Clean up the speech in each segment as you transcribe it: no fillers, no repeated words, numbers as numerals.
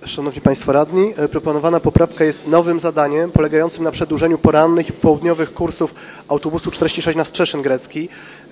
Szanowni Państwo Radni, proponowana poprawka jest nowym zadaniem polegającym na przedłużeniu porannych i południowych kursów autobusu 46 na Strzeszyn Grecki.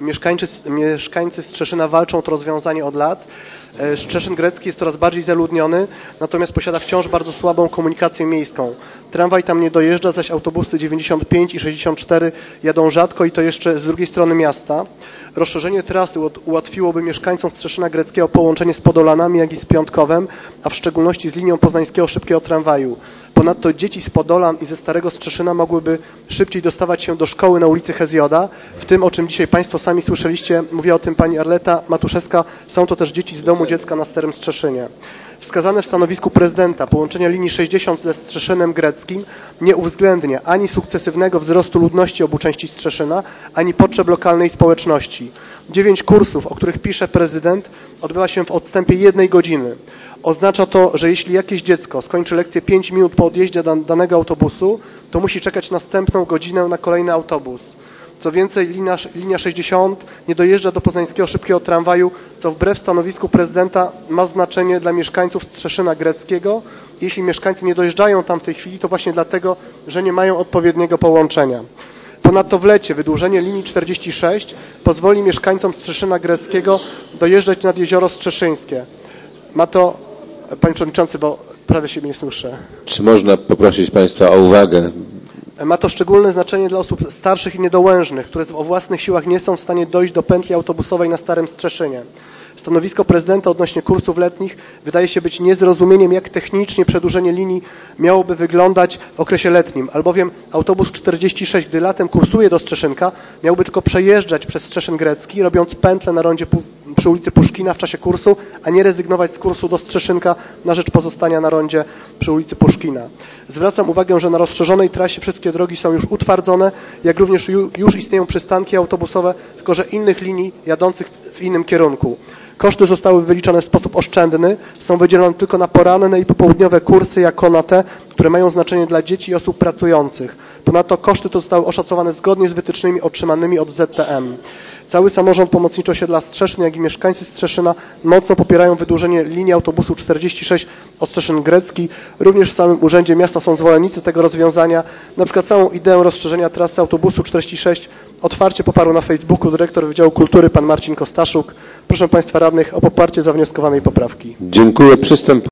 Mieszkańcy Strzeszyna walczą o to rozwiązanie od lat. Strzeszyn Grecki jest coraz bardziej zaludniony, natomiast posiada wciąż bardzo słabą komunikację miejską. Tramwaj tam nie dojeżdża, zaś autobusy 95 i 64 jadą rzadko i to jeszcze z drugiej strony miasta. Rozszerzenie trasy ułatwiłoby mieszkańcom Strzeszyna Greckiego połączenie z Podolanami, jak i z Piątkowem, a w szczególności z linią poznańskiego szybkiego tramwaju. Ponadto dzieci z Podolan i ze Starego Strzeszyna mogłyby szybciej dostawać się do szkoły na ulicy Hezjoda. W tym, o czym dzisiaj Państwo sami słyszeliście, mówiła o tym pani Arleta Matuszewska, są to też dzieci z Domu Dziecka na Starym Strzeszynie. Wskazane w stanowisku prezydenta połączenia linii 60 ze Strzeszynem Greckim nie uwzględnia ani sukcesywnego wzrostu ludności obu części Strzeszyna, ani potrzeb lokalnej społeczności. 9 kursów, o których pisze prezydent, odbywa się w odstępie 1 godziny. Oznacza to, że jeśli jakieś dziecko skończy lekcję 5 minut po odjeździe danego autobusu, to musi czekać następną godzinę na kolejny autobus. Co więcej, linia 60 nie dojeżdża do poznańskiego szybkiego tramwaju, co wbrew stanowisku prezydenta ma znaczenie dla mieszkańców Strzeszyna Greckiego. Jeśli mieszkańcy nie dojeżdżają tam w tej chwili, to właśnie dlatego, że nie mają odpowiedniego połączenia. Ponadto w lecie wydłużenie linii 46 pozwoli mieszkańcom Strzeszyna Greckiego dojeżdżać nad Jezioro Strzeszyńskie. Ma to, Panie Przewodniczący, bo prawie się nie słyszę. Czy można poprosić Państwa o uwagę? Ma to szczególne znaczenie dla osób starszych i niedołężnych, które o własnych siłach nie są w stanie dojść do pętli autobusowej na Starym Strzeszynie. Stanowisko prezydenta odnośnie kursów letnich wydaje się być niezrozumieniem, jak technicznie przedłużenie linii miałoby wyglądać w okresie letnim, albowiem autobus 46, gdy latem kursuje do Strzeszynka, miałby tylko przejeżdżać przez Strzeszyn Grecki, robiąc pętlę na rondzie przy ulicy Puszkina w czasie kursu, a nie rezygnować z kursu do Strzeszynka na rzecz pozostania na rondzie przy ulicy Puszkina. Zwracam uwagę, że na rozszerzonej trasie wszystkie drogi są już utwardzone, jak również już istnieją przystanki autobusowe, tylko że innych linii jadących w innym kierunku. Koszty zostały wyliczone w sposób oszczędny, są wydzielone tylko na poranne i popołudniowe kursy jako na te, które mają znaczenie dla dzieci i osób pracujących. Ponadto koszty to zostały oszacowane zgodnie z wytycznymi otrzymanymi od ZTM. Cały samorząd pomocniczo-osiedla Strzeszyn, jak i mieszkańcy Strzeszyna mocno popierają wydłużenie linii autobusu 46 Strzeszyn Grecki. Również w samym Urzędzie Miasta są zwolennicy tego rozwiązania. Na przykład całą ideę rozszerzenia trasy autobusu 46 otwarcie poparł na Facebooku dyrektor Wydziału Kultury pan Marcin Kostaszuk. Proszę Państwa radnych o poparcie zawnioskowanej poprawki. Dziękuję.